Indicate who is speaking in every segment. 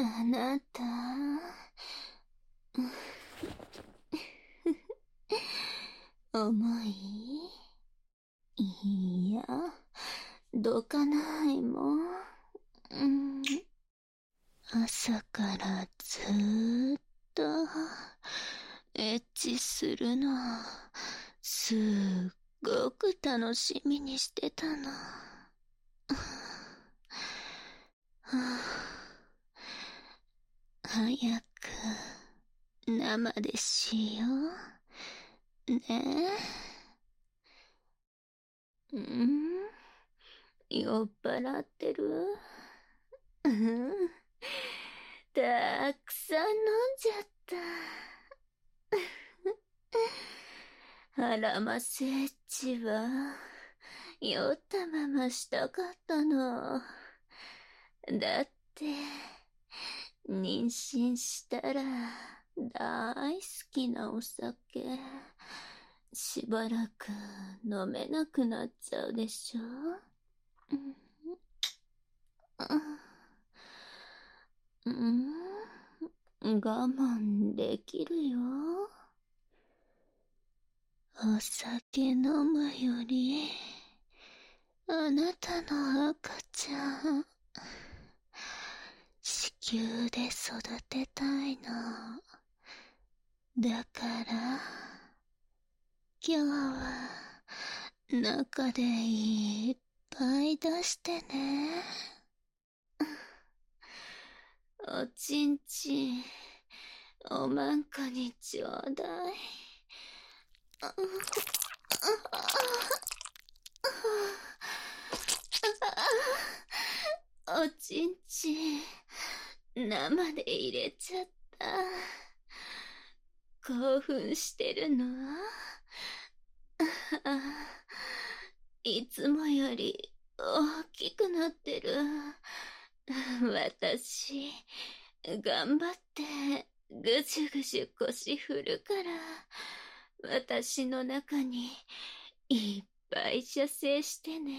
Speaker 1: あなた。重い？いや、どかないもん。朝からずーっとエッチするの、すっごく楽しみにしてたの。早く生でしようね。酔っ払ってる？たくさん飲んじゃった。腹ませエッチは酔ったまましたかったの。だって妊娠したら大好きなお酒しばらく飲めなくなっちゃうでしょ。我慢できるよ。お酒飲むよりあなたの赤ちゃん子宮で育てたいの。だから今日は中でいっぱい出してね。おちんちんおまんこにちょうだい。おちんちん生で入れちゃった。興奮してるの？いつもより大きくなってる。私頑張ってぐじゅぐじゅ腰振るから、私の中にいっぱい射精してね。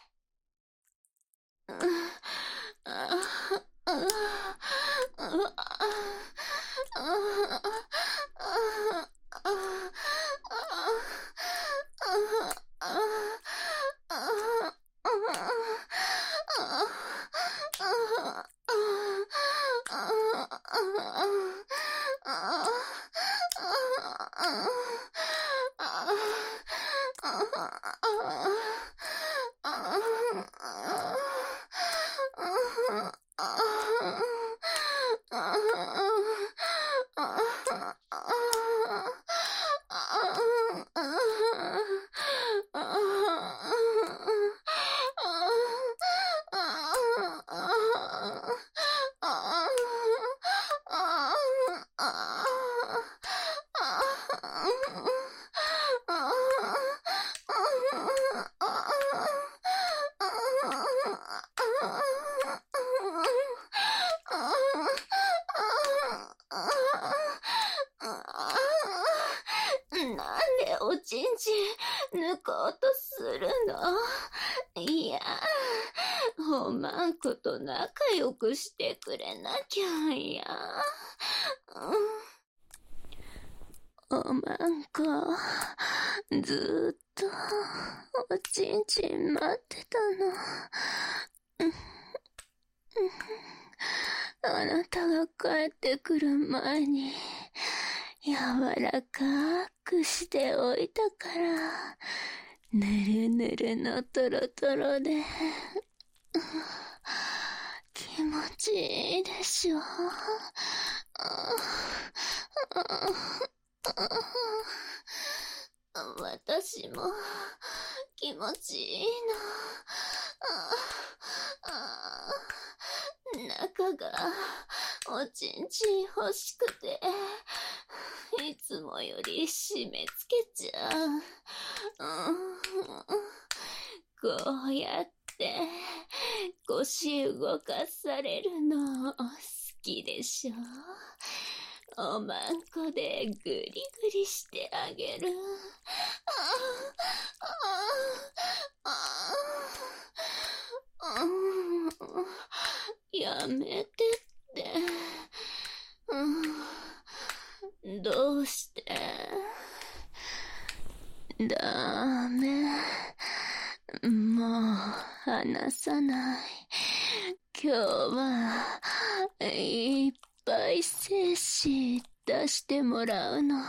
Speaker 1: なんでおちんちん抜こうとするの？いや、おまんこと仲良くしてくれなきゃや。おまんこ、ずーっとおちんちん待ってたの。あなたが帰ってくる前に柔らかくしておいたから、ぬるぬるのとろとろで気持ちいいでしょ。私も気持ちいいの。中がおちんちん欲しくて、いつもより締め付けちゃう。こうやって腰動かされるの好きでしょ。おまんこでグリグリしてあげる。やめてって。 どうして。ダメ。もう話さない。今日はいっぱい精子出してもらうの。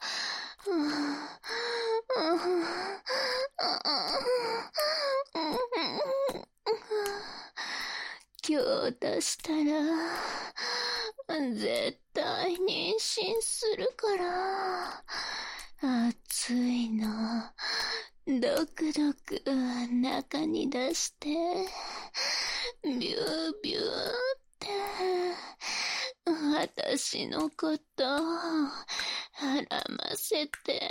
Speaker 1: 今日出したら絶対妊娠するから。暑いの。ドクドク中に出してビュービューって私のこと絡ませて。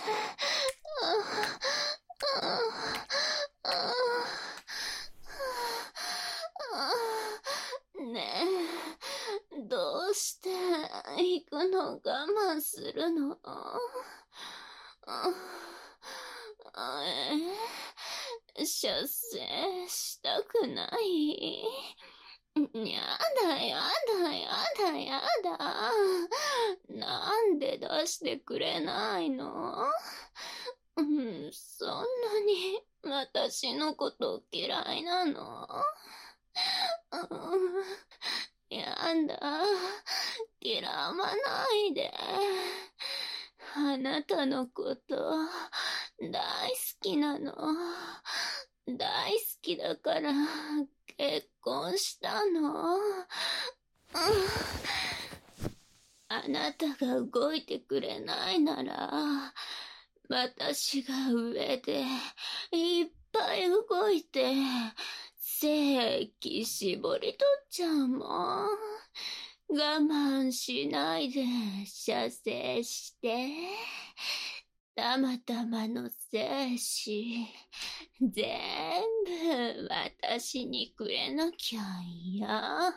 Speaker 1: ねえ、どうして行くの我慢するの？射精したくない？やだやだやだやだ。なんで出してくれないの？そんなに私のこと嫌いなの？やだ、嫌わないで。あなたのこと大好きなの。大好きだから結婚したの。あなたが動いてくれないなら、私が上でいっぱい動いて精液絞り取っちゃうもん。我慢しないで射精して。たまたまの精子全部私にくれなきゃいや。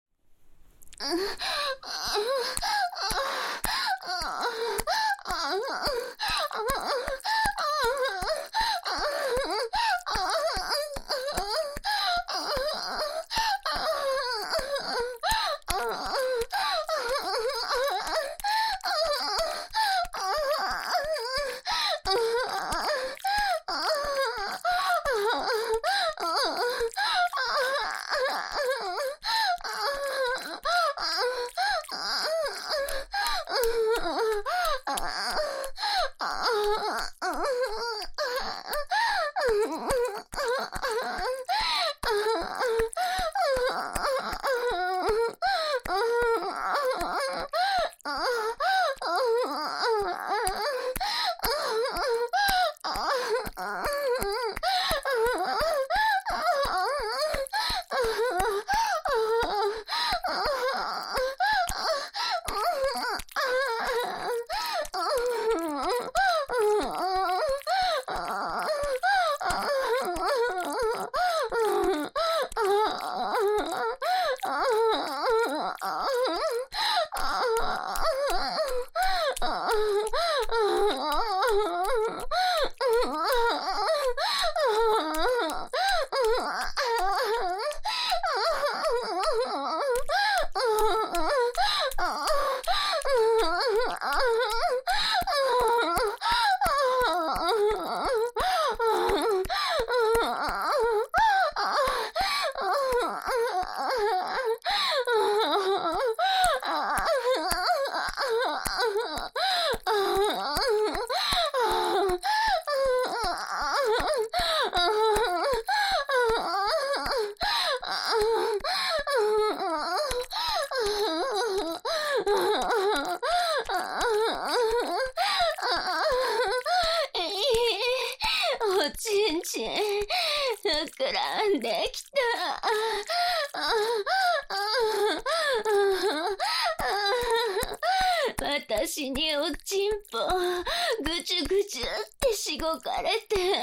Speaker 1: おちんちん膨らんできた。私におちんぽぐちゅぐちゅってしごかれて、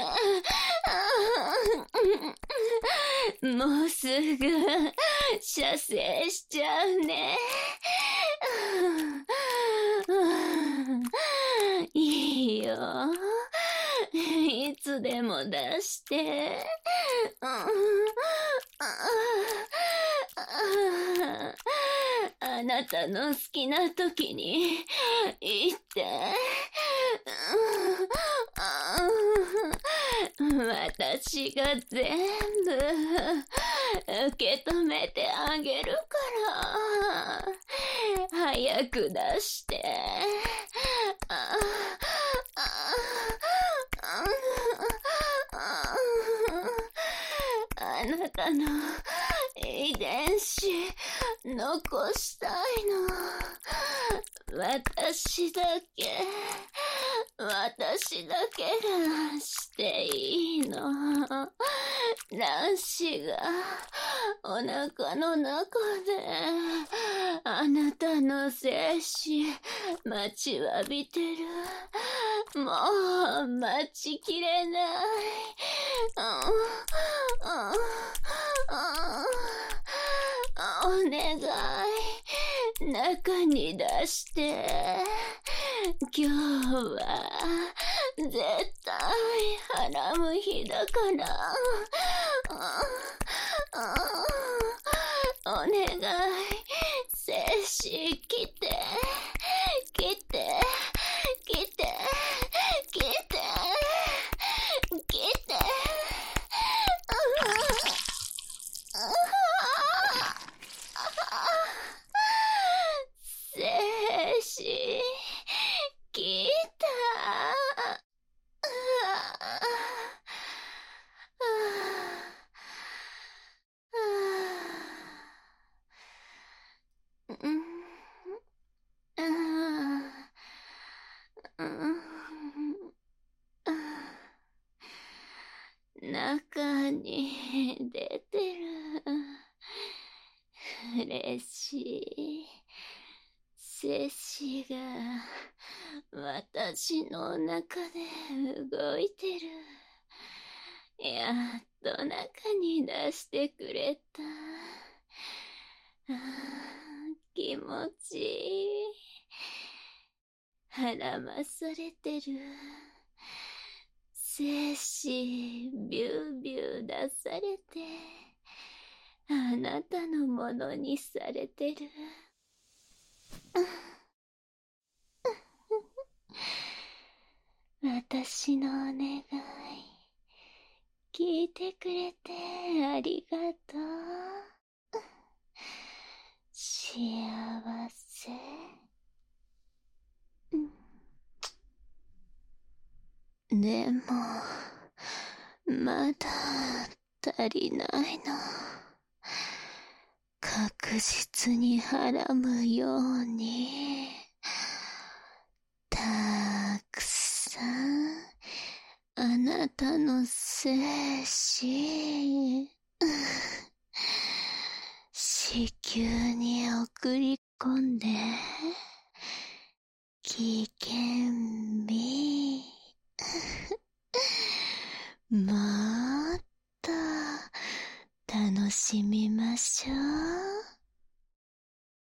Speaker 1: もうすぐ射精しちゃうね。いいよ、いつでも出して。 あなたの好きな時に言って。私が全部受け止めてあげるから。早く出して。あなたの遺伝子残したいの。私だけがしていいの。卵子がお腹の中であなたの精子待ちわびてる。もう待ちきれない。お願い、中に出して。今日は絶対はらむ日だから。お願い、精子来て。精子来た。中に出てる。嬉しい。精子が私の中で動いてる。やっと中に出してくれた。気持ちいい。はらまされてる。精子ビュービュー出されてあなたのものにされてる。私のお願い聞いてくれてありがとう。幸せ。でもまだ足りないの。確実にはらむようにたくさんあなたの精子子宮に送り込んで危険日もっと楽しみましょう。